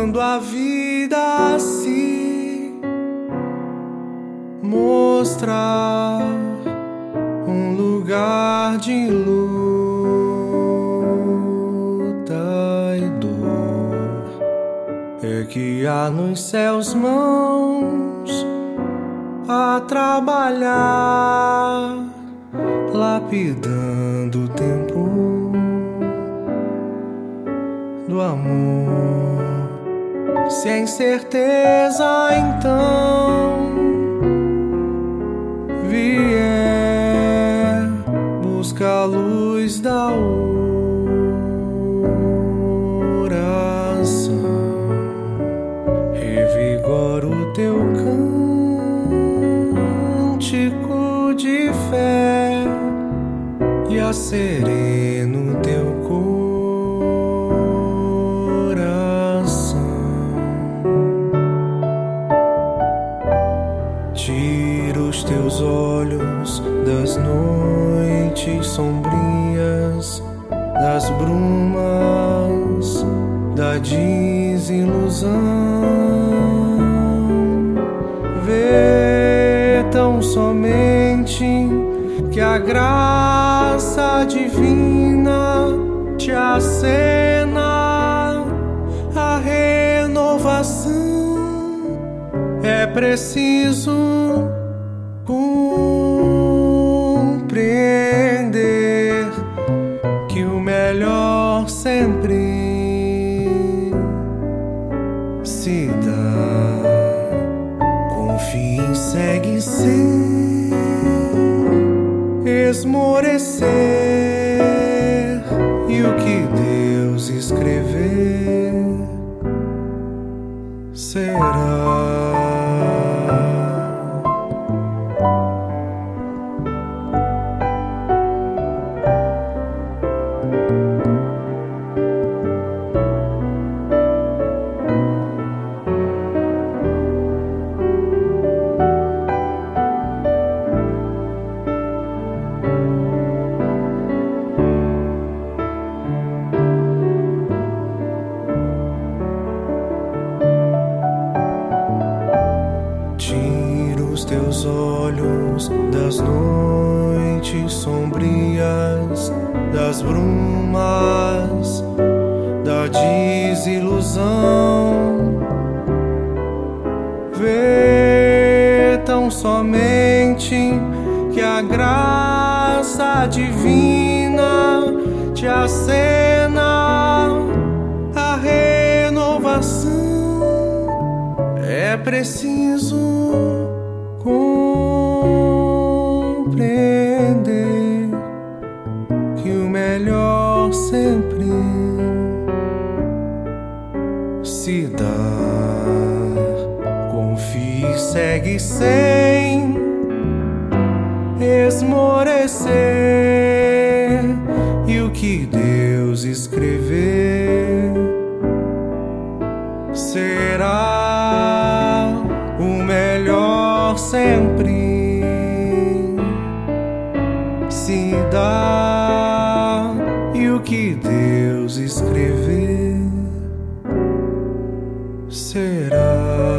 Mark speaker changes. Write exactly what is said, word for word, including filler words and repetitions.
Speaker 1: quando a vida se mostrar um lugar de luta e dor, é que há nos céus mãos a trabalhar, lapidando o tempo do amor. Se a incerteza então vier, busca a luz da oração, revigora o teu cântico de fé e acerena o teu coração. Tira os teus olhos das noites sombrias, das brumas, da desilusão. Vê tão somente que a graça divina te acena a renovação. É preciso compreender que o melhor sempre se dá. Confie e segue sem esmorecer, e o que Deus escrever será. Tira os teus olhos das noites sombrias, das brumas, da desilusão. Vê tão somente que a graça divina te acena a renovação. É preciso compreender que o melhor sempre se dá. Confie e segue sem esmorecer, e o que Deus escrever será. O melhor sempre se dá, e o que Deus escrever será.